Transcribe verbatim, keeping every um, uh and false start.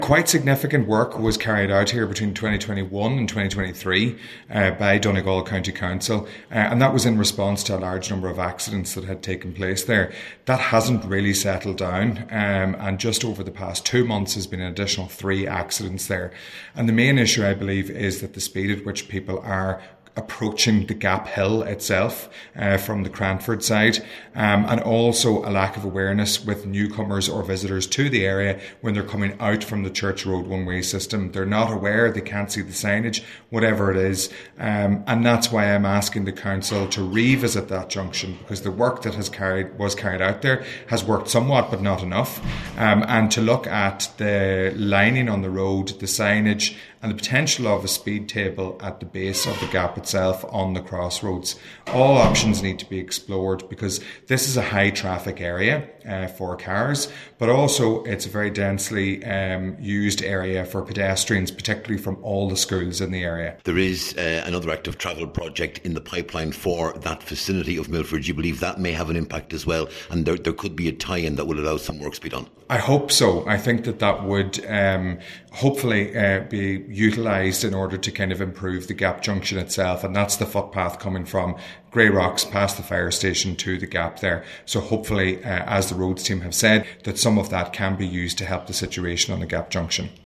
Quite significant work was carried out here between twenty twenty-one and twenty twenty-three uh, by Donegal County Council, uh, and that was in response to a large number of accidents that had taken place there. That hasn't really settled down, um, and just over the past two months has been an additional three accidents there. And the main issue, I believe, is that the speed at which people are approaching the Gap Hill itself uh, from the Cranford side, um, and also a lack of awareness with newcomers or visitors to the area when they're coming out from the Church Road one-way system. They're not aware, they can't see the signage, whatever it is, um, and that's why I'm asking the council to revisit that junction, because the work that has carried was carried out there has worked somewhat but not enough, um, and to look at the lining on the road, the signage, and the potential of a speed table at the base of the gap itself on the crossroads. All options need to be explored, because this is a high traffic area uh, for cars, but also it's a very densely um, used area for pedestrians, particularly from all the schools in the area. There is uh, another active travel project in the pipeline for that vicinity of Milford. You believe that may have an impact as well, and there, there could be a tie-in that will allow some work to be done? I hope so. I think that that would um, hopefully uh, be utilised in order to kind of improve the Gap junction itself, and that's the footpath coming from Grey Rocks past the fire station to the Gap there. So hopefully, uh, as the roads team have said, that some of that can be used to help the situation on the Gap junction.